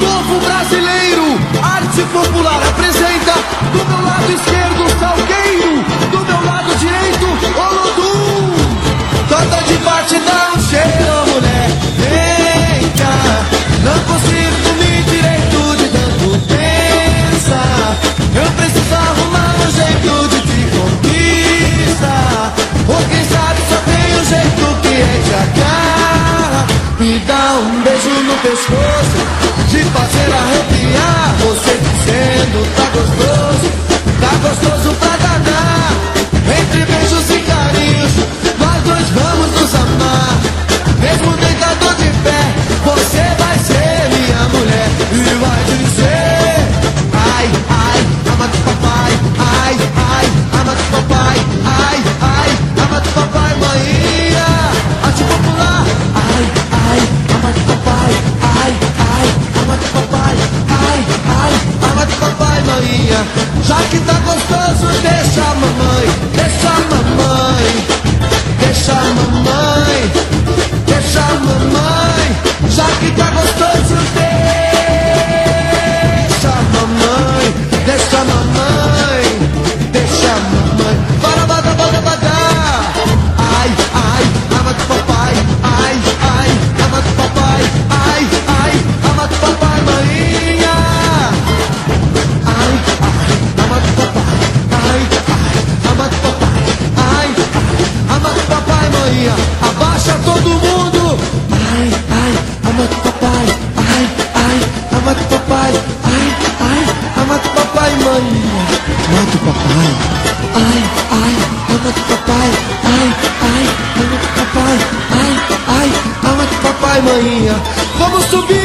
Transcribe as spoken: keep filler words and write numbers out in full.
povo brasileiro, arte popular apresenta. Do meu lado esquerdo, Salgueiro. Do meu lado direito, Olodum. Toda de parte dá um cheiro, mulher. Vem cá, não consigo me direito de tanto pensar. Eu preciso arrumar um jeito de te conquistar. Ou quem sabe só tem um jeito que é te agarrar. Me dá um beijo no pescoço, de fazer arrepiar. Você dizendo tá gostoso, tá gostoso pra danar. Entre beijos e carinhos, nós dois vamos nos amar. Mesmo deitado de pé, você vai ser minha mulher. E vai dizer: ai, ai, ama do papai. Ai, ai, ama do papai. Ai, ai, ama do papai, maninha. Arte popular. Ai, ai, ama do papai. Ai, ai, ama do papai. Ai, ai, ama do papai, maninha. Já que tá gostoso, deixa a mamãe. Deixa a mamãe. Deixa a mamãe. Deixa a mamãe. Já que tá gostoso, deixa a mamãe. Deixa a mamãe. Deixa a mamãe. Para, bada, bada, bada. Ai, ai, ama do papai. Ai, ai, ama do papai. Ai, ai, ama do papai, maninha. Ai, ai, ama do papai. Ai, ai, ama do papai. Ai, ai, ama do papai, maninha. Abaixa todo mundo. Ai, ai, ama do papai. Ai, ai, ama do papai. Ai, ai, ama do papai, maninha. Ama do papai. Ai, ai, ama do papai. Ai, ai, ama do papai. Ai, ai, ama do papai, maninha. Vamos subir.